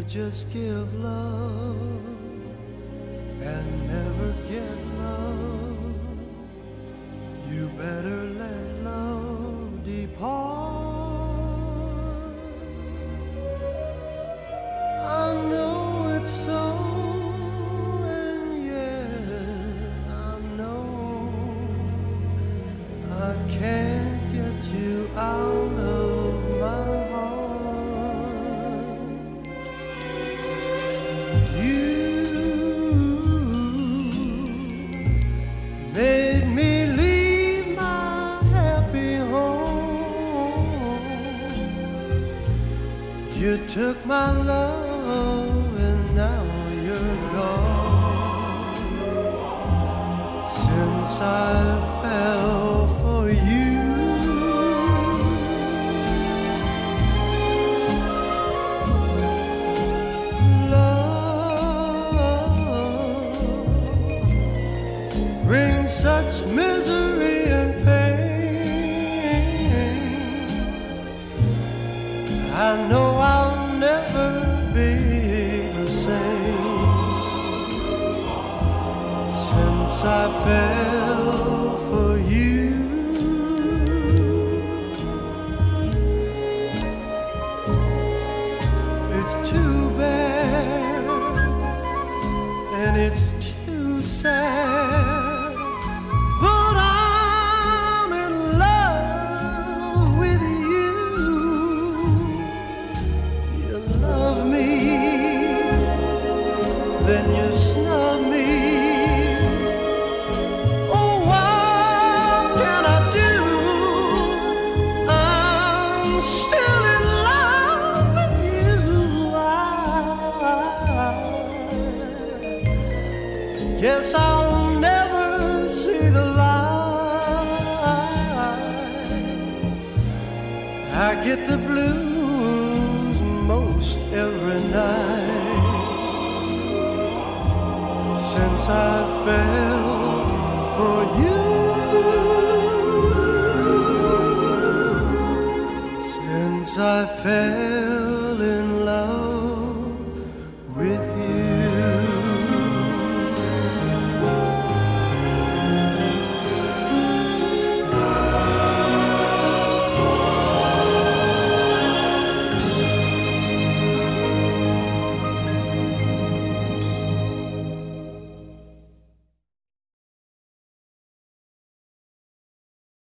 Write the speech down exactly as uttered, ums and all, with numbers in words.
just give love and never get love, you better let love depart. I know it's so, and yet I know I can't get you out of my heart. You made me leave my happy home. You took my love and now you're gone. Since I fell for you, brings such misery and pain. I know I'll never be the same since I fell for you. It's too bad and it's too sad, but I'm in love with you. You love me, then you snub me. Oh, what can I do? I'm still in love with you. I guess I'll never see the light. I get the blues most every night since I fell for you. Since I fell